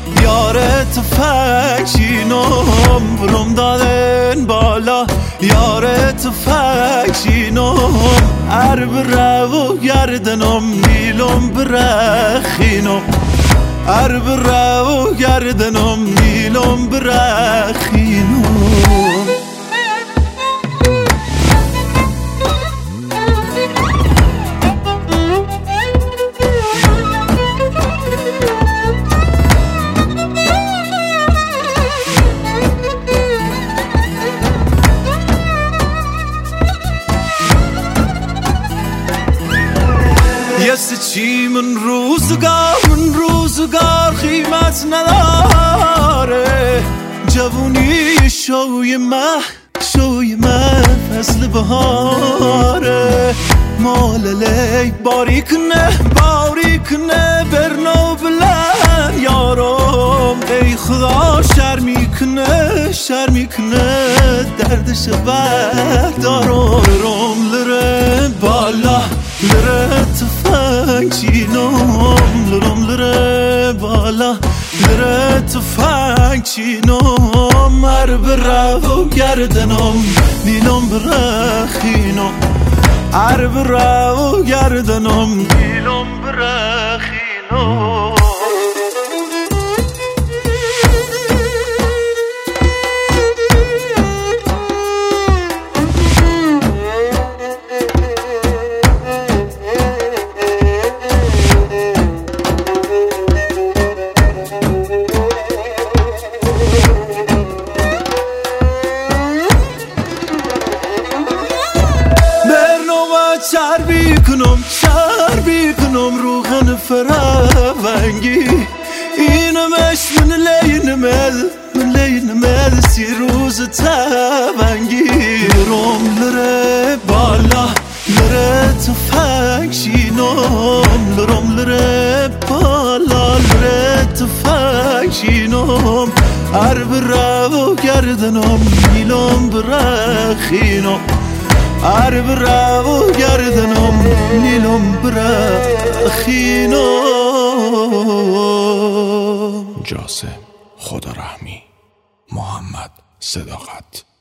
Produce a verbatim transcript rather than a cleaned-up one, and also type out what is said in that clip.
یار تفکشینم برم دادن بالا یار تفکشینم هر بره و گردنم نیلم برخینم هر بره و گردنم نیلم برخینم یست چی من روزگار من روزگار قیمت نداره جوونی شوی مه شوی مه فصل بهاره مال لی باریک نه باریک نه برنو بلن یارم ای خدا شرمی کنه شرمی کنه دردش بردارم برم لره بالا لره تفکشینم لرم لره بالا لره تفکشینم هر بره و گردنم نیلم برخینم هر بره و گردنم نیلم برخینم چربی کنم چربی کنم روغن فراونگی اینمش من لینمل من لینمل سی روز تبنگی روم لره بالا لره تفکشینم لرم لره بالا لره تفکشینم هر بره و گردنم نیلم برخینم هر بره و گردنم نیلم برخینم جاسم خدا رحمی محمد صداقت